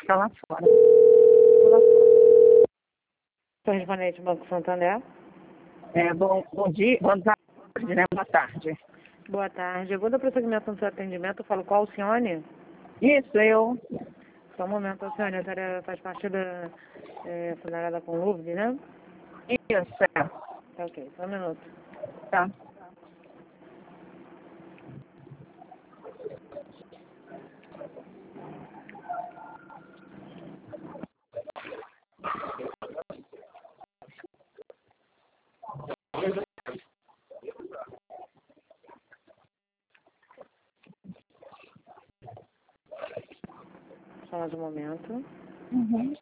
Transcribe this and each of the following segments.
ficar lá fora. Correspondente Banco Santander. Bom dia, boa tarde, né? Boa tarde. Boa tarde. Eu vou dar prosseguimento no seu atendimento. Eu falo com a Alcione. Isso, eu. Só um momento, Alcione. A senhora faz parte da funcionária da Conluvde, né? Isso, Tá ok. Só um minuto. Tá. Só mais um momento. Uhum.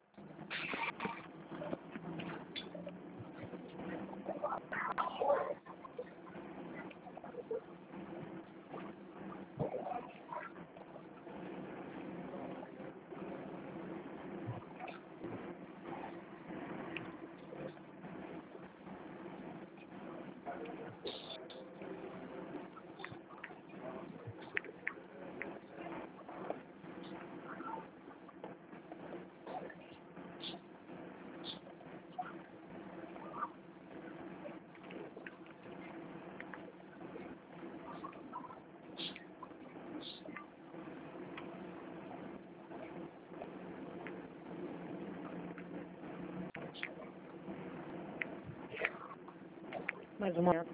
Mais um momento.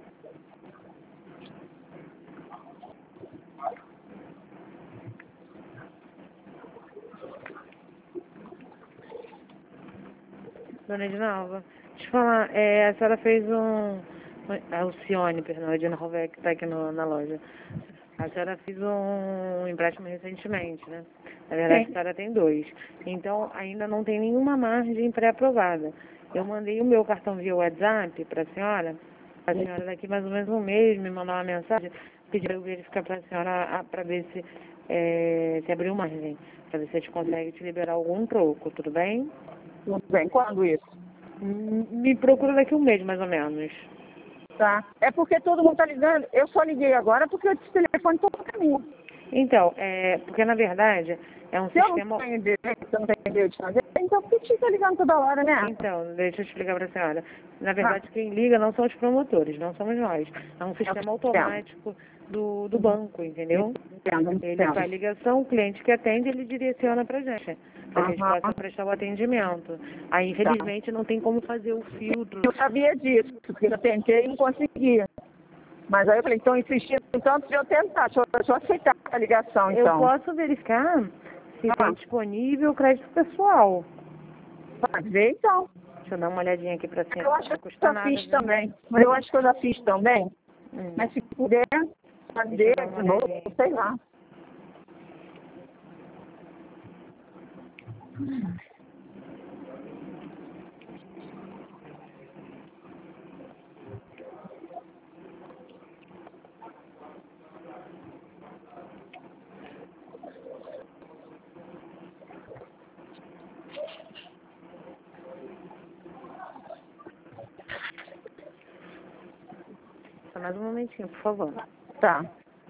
Dona Edinalva, deixa eu falar. A senhora fez a Alcione, perdão, a Edina Rovec, que está aqui na loja. A senhora fez um empréstimo recentemente, né? Na verdade, Sim. a senhora tem 2. Então, ainda não tem nenhuma margem pré-aprovada. Eu mandei o meu cartão via WhatsApp para a senhora daqui mais ou menos um mês me mandar uma mensagem, pedir para eu verificar para a senhora para ver se abriu margem, para ver se a gente consegue te liberar algum troco, tudo bem? Tudo bem. Quando isso? Me procura daqui um mês, mais ou menos. Tá. É porque todo mundo tá ligando. Eu só liguei agora porque eu disse telefone todo caminho. Então, porque na verdade é um Se eu sistema... não tenho direito, se eu não tenho direito de fazer, então por que você tá ligando toda hora, né? Então, deixa eu explicar para a senhora. Na verdade, quem liga não são os promotores, não somos nós. É um sistema automático do banco, entendeu? Ele faz ligação, o cliente que atende, ele direciona para a gente, para que a gente possa prestar o atendimento. Aí, infelizmente, não tem como fazer o filtro. Eu sabia disso, porque eu tentei e não conseguia. Mas aí eu falei, então insistindo tanto de eu tentar, deixa eu aceitar a ligação, então. Eu posso verificar se tem disponível crédito pessoal. Pode ver, então. Deixa eu dar uma olhadinha aqui para cima. Eu acho que eu já fiz também. Mas eu acho que eu já fiz também. Mas se puder fazer de novo, sei lá. Só mais um momentinho, por favor. Tá.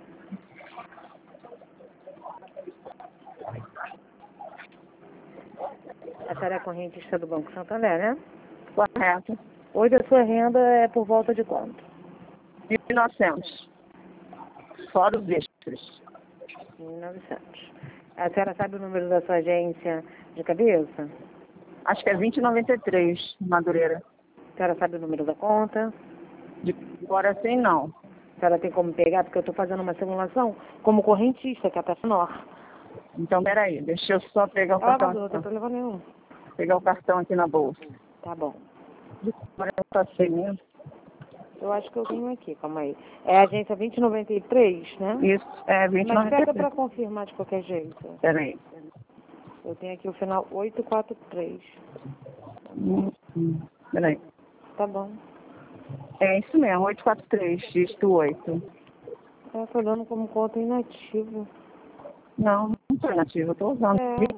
A senhora é correntista do Banco Santander, né? Correto. Hoje a sua renda é por volta de quanto? 1.900. Fora os extras. 1.900. A senhora sabe o número da sua agência de cabeça? Acho que é 2093, Madureira. A senhora sabe o número da conta? De fora assim, não. A senhora tem como pegar? Porque eu estou fazendo uma simulação como correntista, que é a taxa menor. Então, peraí, deixa eu só pegar o cartão. Não tem problema nenhum. Pegar o cartão aqui na bolsa. Tá bom. De fora eu passei mesmo. Eu acho que eu tenho aqui, calma aí. É a agência 2093, né? Isso, é 2093. Mas pega para confirmar de qualquer jeito. Peraí. Eu tenho aqui o final 843. Peraí. Tá bom. É isso mesmo, 843, dígito 8. Tô dando como conta inativa. Não, não estou nativa, estou usando.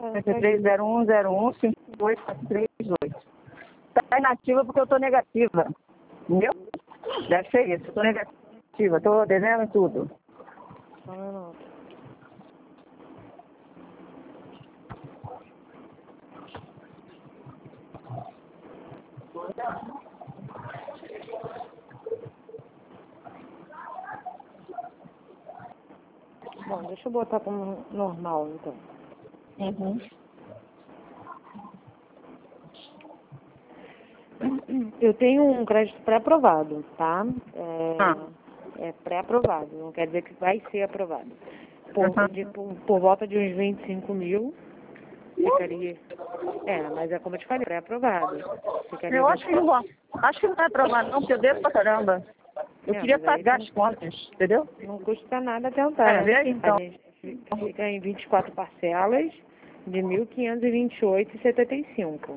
230101584338. Está inativa porque eu estou negativa. Entendeu? Deve ser isso, eu estou negativa, estou devendo tudo. Só um minuto. Bom, deixa eu botar como normal, então. Uhum. Eu tenho um crédito pré-aprovado, tá? Ah. É pré-aprovado, não quer dizer que vai ser aprovado. Uhum. Por volta de uns 25 mil, ficaria... mas é como eu te falei, pré-aprovado. Ficaria Eu acho que não vou. Acho que não vai aprovar não, porque eu devo pra caramba. Eu queria mas aí pagar as contas, entendeu? não custa nada tentar. Vê aí então. A gente fica em 24 parcelas de 1.528,75.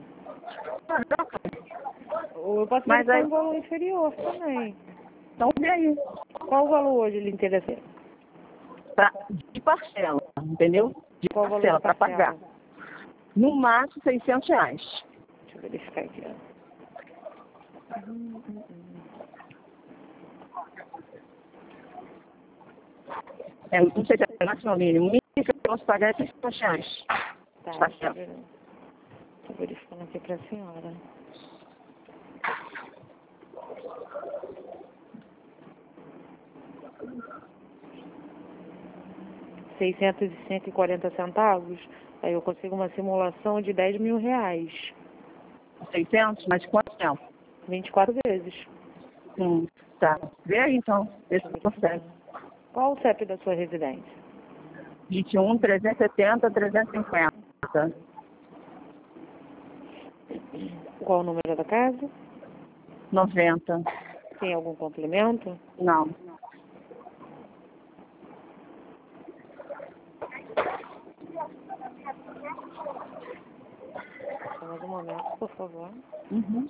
Ou eu posso Mas verificar aí, um valor inferior também. então vê aí. Qual o valor hoje lhe interessa? De parcela, entendeu? De Qual o valor da parcela, para pagar. parcela? No máximo R$600. Deixa eu verificar aqui. Ó. Não sei se é máximo ou mínimo. O mínimo que eu posso pagar é R$600. Tá, Parcela. tô verificando aqui pra senhora. R$600,40. Aí eu consigo uma simulação de R$10.000. 600, mas quanto tempo? 24 vezes. Tá. Vê aí então. Vê se consegue. Qual o CEP da sua residência? 21, 370, 350. Qual o número da casa? 90. Tem algum complemento? Não. Só mais um momento, por favor. Uhum.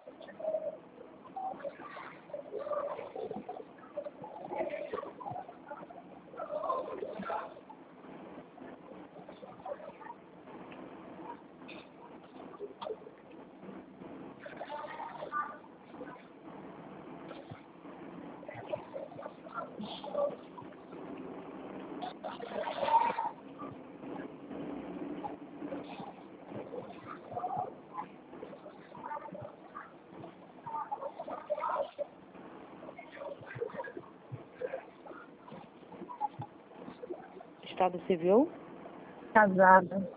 Estado civil? Casada.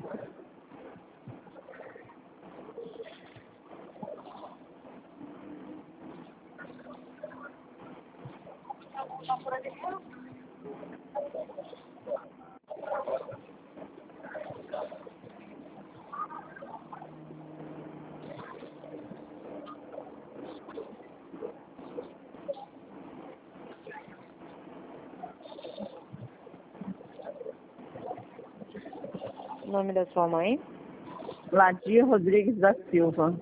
O nome da sua mãe? Ladir Rodrigues da Silva.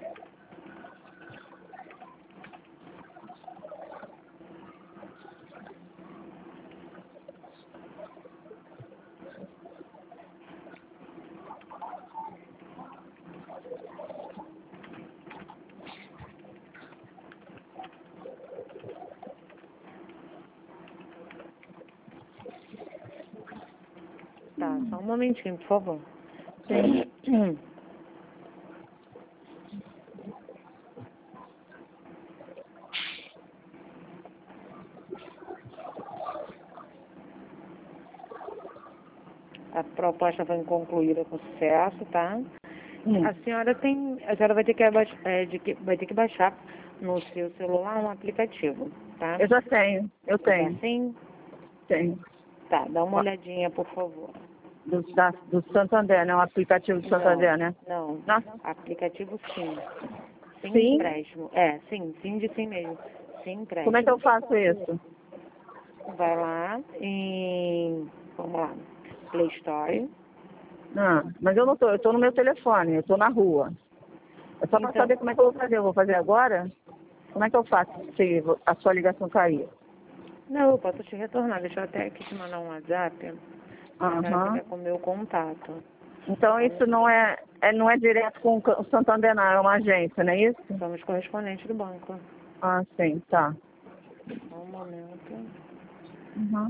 Tá, só um momentinho, por favor. Sim. A proposta foi concluída com sucesso, tá? A senhora vai ter vai ter que baixar no seu celular um aplicativo, tá? Eu já tenho. Eu É tenho. assim? Tenho. Tá, dá uma olhadinha, por favor. Do Santander, né? O aplicativo do Santander, né? Não. Não? Aplicativo sim. Sim? Empréstimo. Sim de sim mesmo. Sim empréstimo. Como é que eu faço isso? Vai lá vamos lá, Play Store. Mas eu tô no meu telefone, eu tô na rua. É só para Então- saber como é que eu vou fazer. Eu vou fazer agora? Como é que eu faço se a sua ligação cair? Não, eu posso te retornar. Deixa eu até aqui te mandar um WhatsApp. A senhora Aham. fica com o meu contato. Então isso não é direto com o Santander, não, é uma agência, não é isso? Somos correspondentes do banco. Ah, sim, tá. Só um momento. Uhum.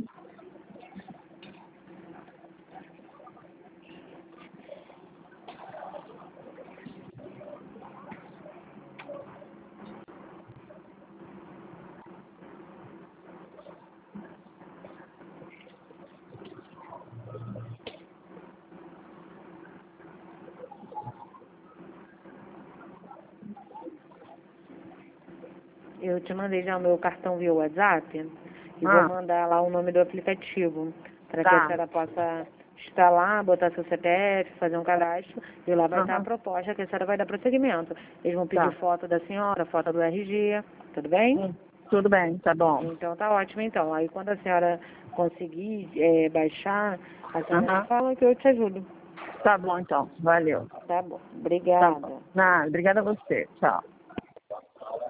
eu te mandei já o meu cartão via WhatsApp e Ah. vou mandar lá o nome do aplicativo para que Tá. a senhora possa instalar, botar seu CPF, fazer um cadastro e lá vai estar a Aham. proposta que a senhora vai dar prosseguimento. Eles vão pedir Tá. foto da senhora, foto do RG, tudo bem? Tudo bem, tá bom. Então tá ótimo então. Aí quando a senhora conseguir baixar, a senhora Aham. me fala que eu te ajudo. Tá bom, então. Valeu. Tá bom. Tá Obrigada. bom. Nada, obrigada a você. Tchau.